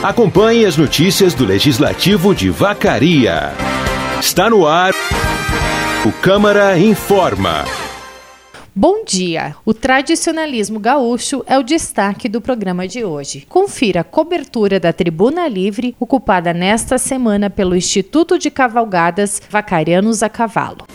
Acompanhe as notícias do Legislativo de Vacaria. Está no ar o Câmara Informa. Bom dia! O tradicionalismo gaúcho é o destaque do programa de hoje. Confira a cobertura da Tribuna Livre, ocupada nesta semana pelo Instituto de Cavalgadas Vacarianos a Cavalo.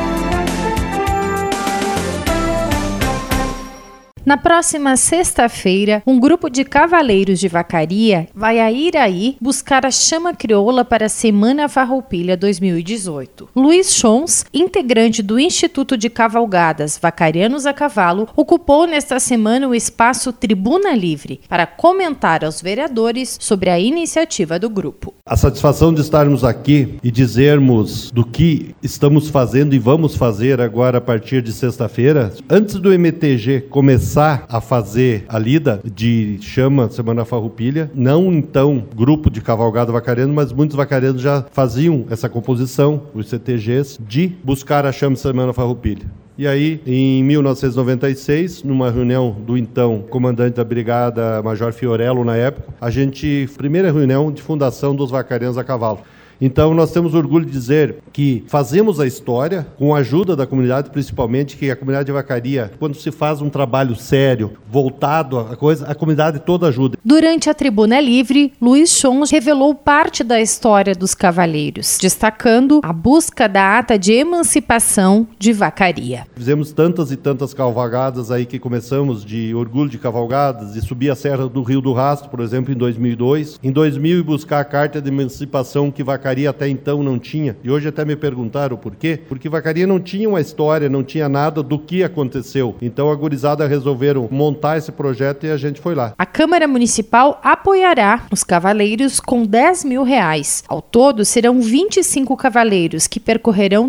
Na próxima sexta-feira, um grupo de cavaleiros de Vacaria vai a Iraí buscar a chama crioula para a Semana Farroupilha 2018. Luiz Chons, integrante do Instituto de Cavalgadas Vacarianos a Cavalo, ocupou nesta semana o espaço Tribuna Livre para comentar aos vereadores sobre a iniciativa do grupo. A satisfação de estarmos aqui e dizermos do que estamos fazendo e vamos fazer agora a partir de sexta-feira, antes do MTG começar a fazer a lida de chama Semana Farroupilha, não então grupo de cavalgada vacariano, mas muitos vacarianos já faziam essa composição, os CTGs, de buscar a chama Semana Farroupilha. E aí, em 1996, numa reunião do então comandante da brigada, Major Fiorello, na época, primeira reunião de fundação dos Vacarianos a Cavalo. Então, nós temos orgulho de dizer que fazemos a história com a ajuda da comunidade, principalmente, que a comunidade de Vacaria, quando se faz um trabalho sério, voltado à coisa, a comunidade toda ajuda. Durante a Tribuna Livre, Luiz Chons revelou parte da história dos cavaleiros, destacando a busca da ata de emancipação de Vacaria. Fizemos tantas e tantas cavalgadas aí que começamos de orgulho de cavalgadas, de subir a Serra do Rio do Rastro, por exemplo, em 2002. Em 2000, buscar a carta de emancipação que Vacaria até então não tinha, e hoje até me perguntaram por quê, porque Vacaria não tinha uma história, não tinha nada do que aconteceu, então a gurizada resolveram montar esse projeto e a gente foi lá. A Câmara Municipal apoiará os cavaleiros com R$10 mil. Ao todo, serão 25 cavaleiros que percorrerão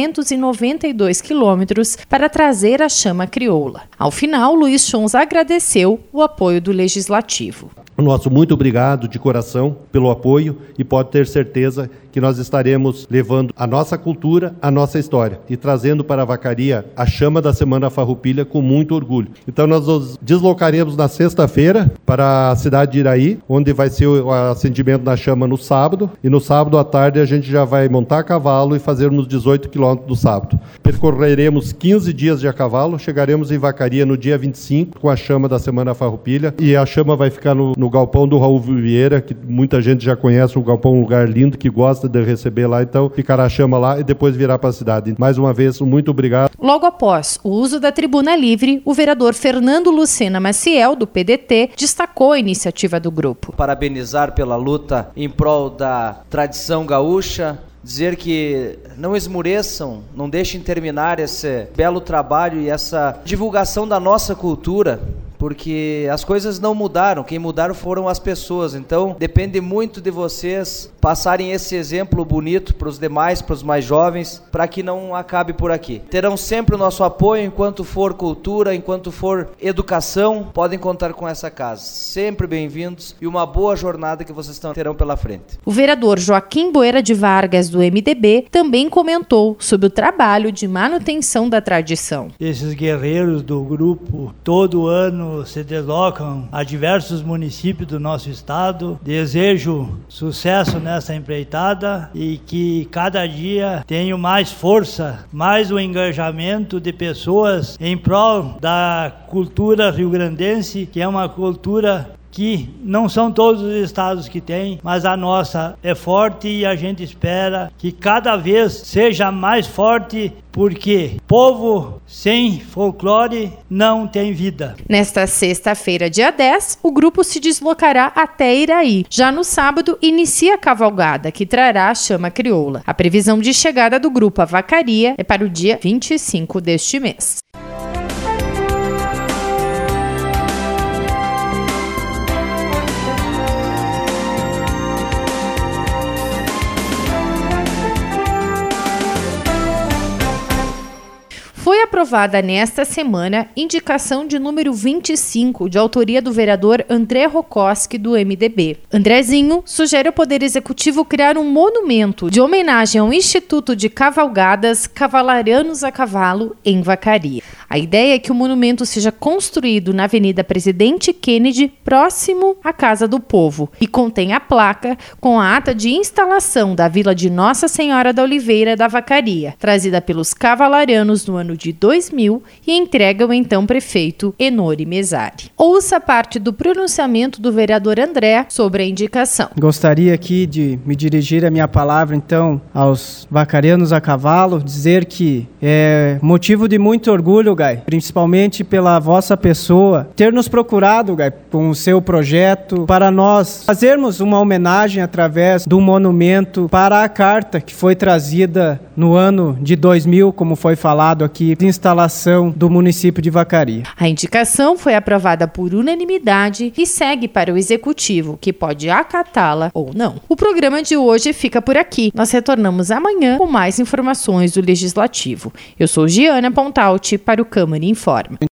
392 quilômetros para trazer a chama crioula. Ao final, Luiz Chons agradeceu o apoio do Legislativo. Nosso muito obrigado de coração pelo apoio e pode ter certeza que nós estaremos levando a nossa cultura, a nossa história e trazendo para a Vacaria a chama da Semana Farroupilha com muito orgulho. Então nós nos deslocaremos na sexta-feira para a cidade de Iraí, onde vai ser o acendimento da chama no sábado, e no sábado à tarde a gente já vai montar a cavalo e fazermos 18 quilômetros do sábado. Percorreremos 15 dias de a cavalo, chegaremos em Vacaria no dia 25 com a chama da Semana Farroupilha, e a chama vai ficar no galpão do Raul Vieira, que muita gente já conhece, o galpão é um lugar lindo, que gosta de receber lá, então ficará a chama lá e depois virá para a cidade. Mais uma vez, muito obrigado. Logo após o uso da Tribuna Livre, o vereador Fernando Lucena Maciel, do PDT, destacou a iniciativa do grupo. Parabenizar pela luta em prol da tradição gaúcha, dizer que não esmoreçam, não deixem terminar esse belo trabalho e essa divulgação da nossa cultura, porque as coisas não mudaram, quem mudaram foram as pessoas, então depende muito de vocês passarem esse exemplo bonito para os demais, para os mais jovens, para que não acabe por aqui. Terão sempre o nosso apoio enquanto for cultura, enquanto for educação, podem contar com essa casa. Sempre bem-vindos e uma boa jornada que vocês terão pela frente. O vereador Joaquim Boeira de Vargas, do MDB, também comentou sobre o trabalho de manutenção da tradição. Esses guerreiros do grupo, todo ano se deslocam a diversos municípios do nosso estado. Desejo sucesso nessa empreitada e que cada dia tenha mais força, mais o engajamento de pessoas em prol da cultura rio-grandense, que é uma cultura que não são todos os estados que têm, mas a nossa é forte e a gente espera que cada vez seja mais forte, porque povo sem folclore não tem vida. Nesta sexta-feira, dia 10, o grupo se deslocará até Iraí. Já no sábado, inicia a cavalgada, que trará a chama crioula. A previsão de chegada do grupo a Vacaria é para o dia 25 deste mês. Foi aprovado aprovada nesta semana indicação de número 25, de autoria do vereador André Rokoski, do MDB. Andrezinho sugere ao Poder Executivo criar um monumento de homenagem ao Instituto de Cavalgadas Cavalarianos a Cavalo, em Vacaria. A ideia é que o monumento seja construído na Avenida Presidente Kennedy, próximo à Casa do Povo, e contém a placa com a ata de instalação da Vila de Nossa Senhora da Oliveira da Vacaria, trazida pelos cavalarianos no ano de 2000 e entregue ao então prefeito Enori Mesari. Ouça parte do pronunciamento do vereador André sobre a indicação. Gostaria aqui de me dirigir a minha palavra, então, aos vacarianos a cavalo, dizer que é motivo de muito orgulho, Gai, principalmente pela vossa pessoa, ter nos procurado, Gai, com o seu projeto, para nós fazermos uma homenagem através do monumento para a carta que foi trazida no ano de 2000, como foi falado aqui, de instalação do município de Vacaria. A indicação foi aprovada por unanimidade e segue para o Executivo, que pode acatá-la ou não. O programa de hoje fica por aqui. Nós retornamos amanhã com mais informações do Legislativo. Eu sou Giana Pontalti para o Câmara Informa.